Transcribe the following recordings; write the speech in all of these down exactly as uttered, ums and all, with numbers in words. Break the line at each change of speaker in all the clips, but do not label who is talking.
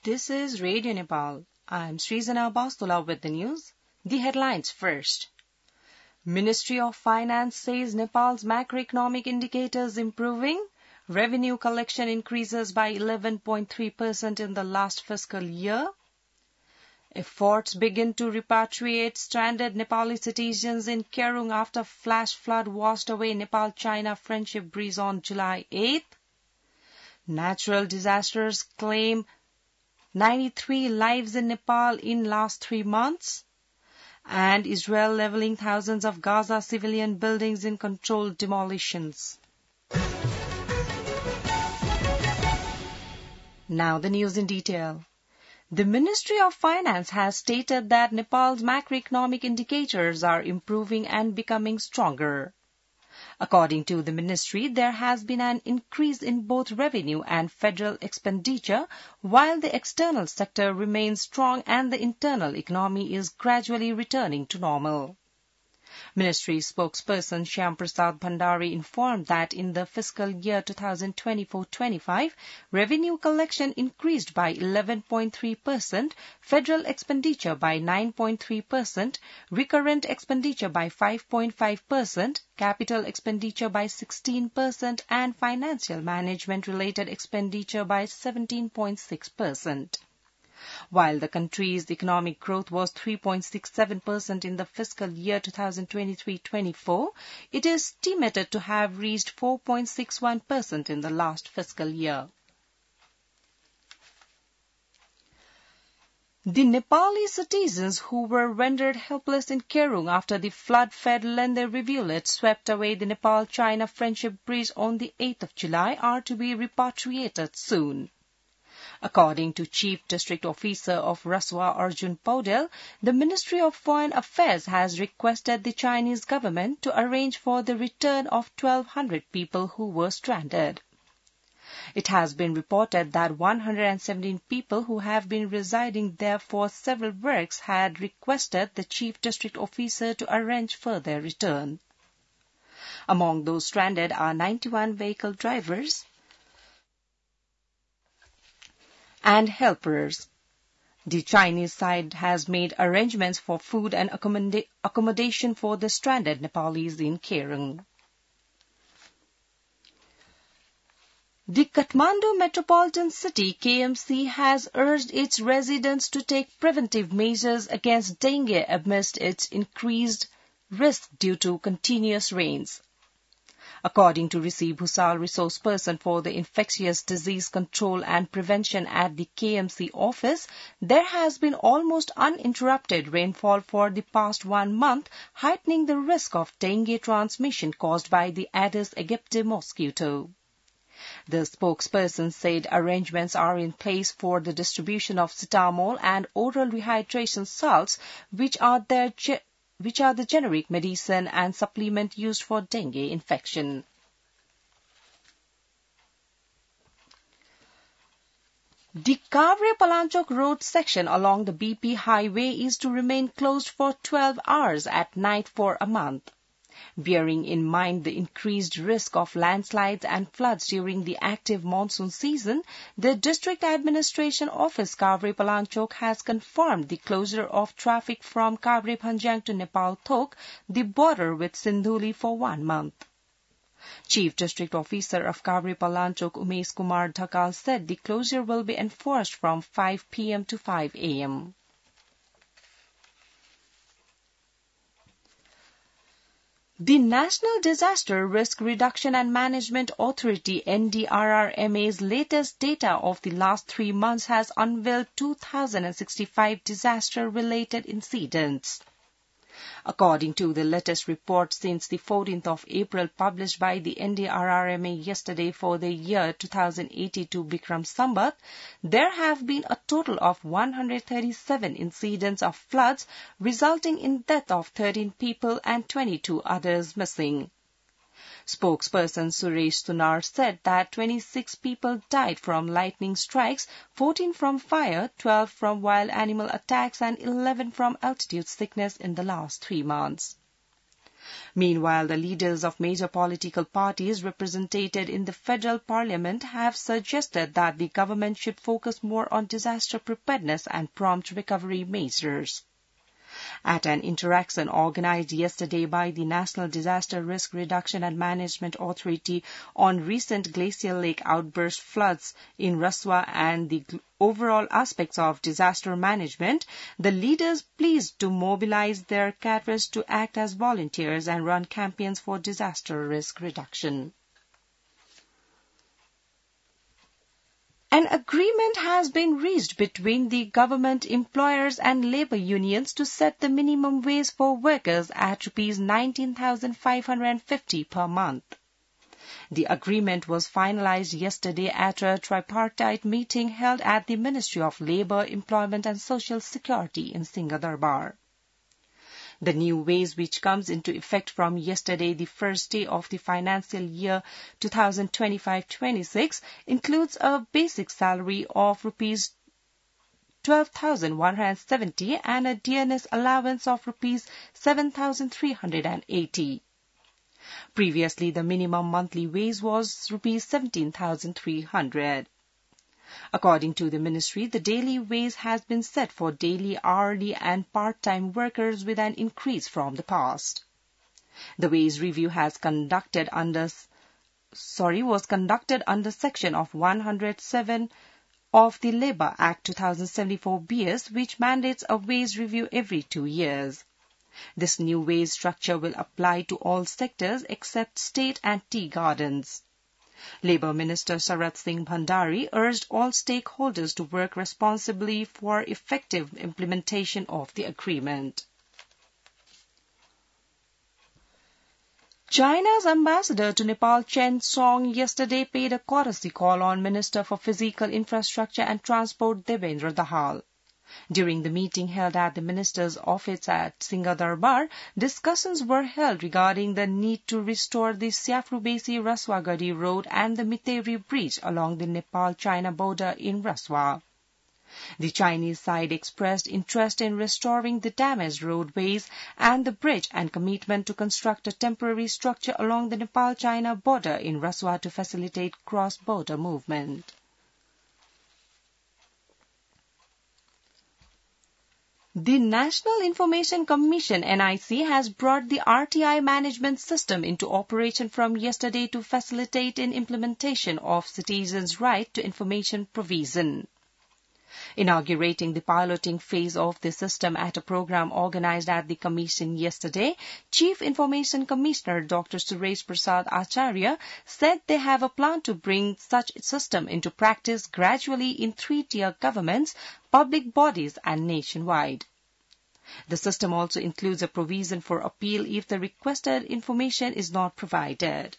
This is Radio Nepal. I'm Srizana Bastula with the news. The headlines first. Ministry of Finance says Nepal's macroeconomic indicators improving. Revenue collection increases by eleven point three percent in the last fiscal year. Efforts begin to repatriate stranded Nepali citizens in Kerung after flash flood washed away Nepal-China friendship breeze on July eighth. Natural disasters claim ninety-three lives in Nepal in last three months. And Israel leveling thousands of Gaza civilian buildings in controlled demolitions. Now the news in detail. The Ministry of Finance has stated that Nepal's macroeconomic indicators are improving and becoming stronger. According to the ministry, there has been an increase in both revenue and federal expenditure, while the external sector remains strong and the internal economy is gradually returning to normal. Ministry spokesperson Shyam Prasad Bhandari informed that in the fiscal year twenty twenty-four twenty-five, revenue collection increased by eleven point three percent, federal expenditure by nine point three percent, recurrent expenditure by five point five percent, capital expenditure by sixteen percent, and financial management-related expenditure by seventeen point six percent. While the country's economic growth was three point six seven percent in the fiscal year twenty twenty-three twenty-four, it is estimated to have reached four point six one percent in the last fiscal year. The Nepali citizens who were rendered helpless in Kerung after the flood-fed Lende rivulet swept away the Nepal-China friendship bridge on the eighth of July are to be repatriated soon. According to Chief District Officer of Raswa Arjun Paudel, the Ministry of Foreign Affairs has requested the Chinese government to arrange for the return of twelve hundred people who were stranded. It has been reported that one hundred seventeen people who have been residing there for several weeks had requested the Chief District Officer to arrange for their return. Among those stranded are ninety-one vehicle drivers and helpers. The Chinese side has made arrangements for food and accommoda- accommodation for the stranded Nepalis in Kerung. The Kathmandu Metropolitan City K M C has urged its residents to take preventive measures against dengue amidst its increased risk due to continuous rains. According to Rishi Bhusal, resource person for the Infectious Disease Control and Prevention at the K M C office, there has been almost uninterrupted rainfall for the past one month, heightening the risk of dengue transmission caused by the Aedes aegypti mosquito. The spokesperson said arrangements are in place for the distribution of cetamol and oral rehydration salts, which are their ge- which are the generic medicine and supplement used for dengue infection. The Kavre-Palanchok road section along the B P highway is to remain closed for twelve hours at night for a month. Bearing in mind the increased risk of landslides and floods during the active monsoon season, the District Administration Office Kavre-Palanchok has confirmed the closure of traffic from Kavre-Bhanjang to Nepal Thok, the border with Sindhuli, for one month. Chief District Officer of Kavre-Palanchok Umesh Kumar Dhakal said the closure will be enforced from five p m to five a m The National Disaster Risk Reduction and Management Authority N D R R M A's latest data of the last three months has unveiled two thousand sixty-five disaster-related incidents. According to the latest report since the fourteenth of April published by the N D R R M A yesterday for the year two thousand eighty-two Bikram Sambat, there have been a total of one hundred thirty-seven incidents of floods, resulting in death of thirteen people and twenty-two others missing. Spokesperson Suresh Sunar said that twenty-six people died from lightning strikes, fourteen from fire, twelve from wild animal attacks, and eleven from altitude sickness in the last three months. Meanwhile, the leaders of major political parties represented in the federal parliament have suggested that the government should focus more on disaster preparedness and prompt recovery measures. At an interaction organized yesterday by the National Disaster Risk Reduction and Management Authority on recent glacial lake outburst floods in Raswa and the overall aspects of disaster management, the leaders pleased to mobilize their cadres to act as volunteers and run campaigns for disaster risk reduction. An agreement has been reached between the government, employers and labour unions to set the minimum wage for workers at rupees nineteen thousand five hundred fifty per month. The agreement was finalized yesterday at a tripartite meeting held at the Ministry of Labour, Employment and Social Security in Singhdarbar. The new wage, which comes into effect from yesterday, the first day of the financial year twenty twenty-five twenty-six, includes a basic salary of rupees twelve thousand one hundred seventy and a dearness allowance of rupees seven thousand three hundred eighty. Previously, the minimum monthly wage was rupees seventeen thousand three hundred. According to the ministry, the daily wage has been set for daily, hourly and part-time workers with an increase from the past. The wage review has conducted under, sorry, was conducted under section of one hundred seven of the Labour Act two thousand seventy-four B S, which mandates a wage review every two years. This new wage structure will apply to all sectors except state and tea gardens. Labour Minister Sarath Singh Bhandari urged all stakeholders to work responsibly for effective implementation of the agreement. China's ambassador to Nepal, Chen Song, yesterday paid a courtesy call on Minister for Physical Infrastructure and Transport Devendra Dahal. During the meeting held at the minister's office at Singhdarbar, discussions were held regarding the need to restore the Siafrubesi-Raswa-Gadi Road and the Miteri Bridge along the Nepal-China border in Raswa. The Chinese side expressed interest in restoring the damaged roadways and the bridge and commitment to construct a temporary structure along the Nepal-China border in Raswa to facilitate cross-border movement. The National Information Commission N I C has brought the R T I management system into operation from yesterday to facilitate in implementation of citizens' right to information provision. Inaugurating the piloting phase of the system at a program organized at the Commission yesterday, Chief Information Commissioner Doctor Suresh Prasad Acharya said they have a plan to bring such a system into practice gradually in three-tier governments, public bodies and nationwide. The system also includes a provision for appeal if the requested information is not provided.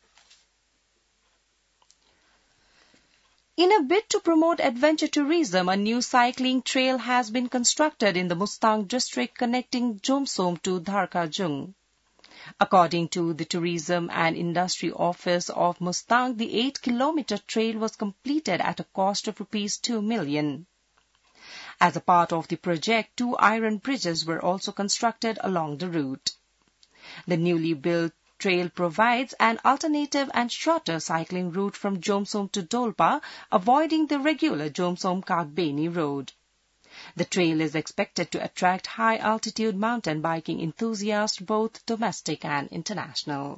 In a bid to promote adventure tourism, a new cycling trail has been constructed in the Mustang district connecting Jomsom to Dharkajung. According to the Tourism and Industry Office of Mustang, the eight-kilometer trail was completed at a cost of rupees two million. As a part of the project, two iron bridges were also constructed along the route. The newly built trail provides an alternative and shorter cycling route from Jomsom to Dolpa, avoiding the regular Jomsom-Kagbeni road. The trail is expected to attract high-altitude mountain biking enthusiasts, both domestic and international.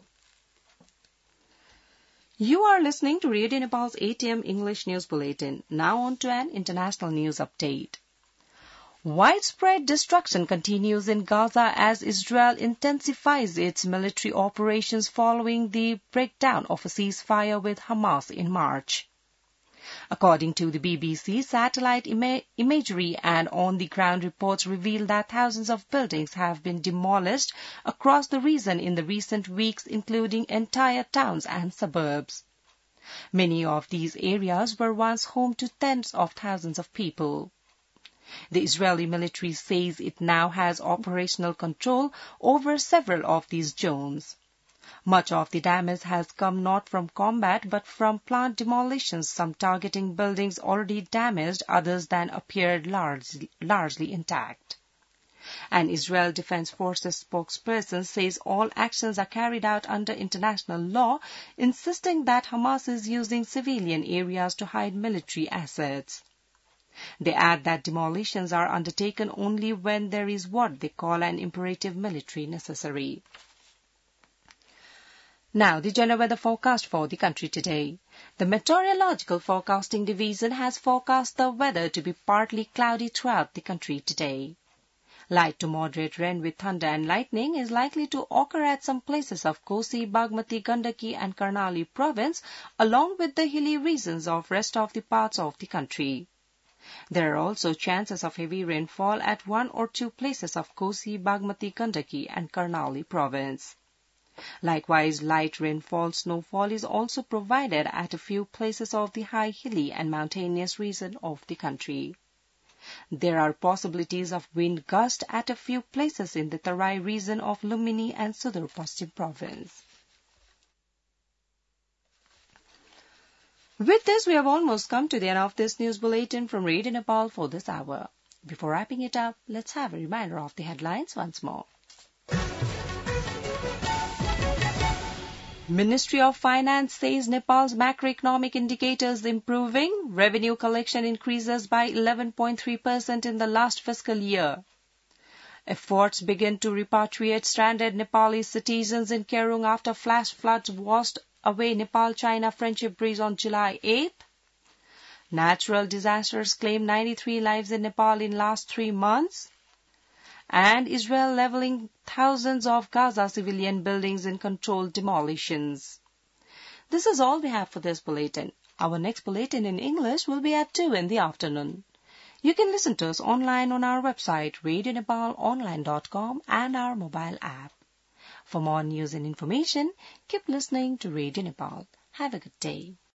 You are listening to Radio Nepal's eight a m English News Bulletin. Now on to an international news update. Widespread destruction continues in Gaza as Israel intensifies its military operations following the breakdown of a ceasefire with Hamas in March. According to the B B C, satellite ima- imagery and on-the-ground reports reveal that thousands of buildings have been demolished across the region in the recent weeks, including entire towns and suburbs. Many of these areas were once home to tens of thousands of people. The Israeli military says it now has operational control over several of these zones. Much of the damage has come not from combat but from plant demolitions, some targeting buildings already damaged, others that appeared largely, largely intact. An Israel Defense Forces spokesperson says all actions are carried out under international law, insisting that Hamas is using civilian areas to hide military assets. They add that demolitions are undertaken only when there is what they call an imperative military necessary. Now, the general weather forecast for the country today. The Meteorological Forecasting Division has forecast the weather to be partly cloudy throughout the country today. Light to moderate rain with thunder and lightning is likely to occur at some places of Kosi, Bagmati, Gandaki and Karnali province, along with the hilly regions of rest of the parts of the country. There are also chances of heavy rainfall at one or two places of Kosi, Bagmati, Gandaki and Karnali province. Likewise, light rainfall snowfall is also provided at a few places of the high hilly and mountainous region of the country. There are possibilities of wind gust at a few places in the Tarai region of Lumini and Sudur Paschim province. With this, we have almost come to the end of this news bulletin from Radio Nepal for this hour. Before wrapping it up, let's have a reminder of the headlines once more. Ministry of Finance says Nepal's macroeconomic indicators improving. Revenue collection increases by eleven point three percent in the last fiscal year. Efforts begin to repatriate stranded Nepalese citizens in Kerung after flash floods washed away Nepal-China friendship bridge on July eighth. Natural disasters claim ninety-three lives in Nepal in last three months. And Israel leveling thousands of Gaza civilian buildings in controlled demolitions. This is all we have for this bulletin. Our next bulletin in English will be at two in the afternoon. You can listen to us online on our website, radio nepal online dot com, and our mobile app. For more news and information, keep listening to Radio Nepal. Have a good day.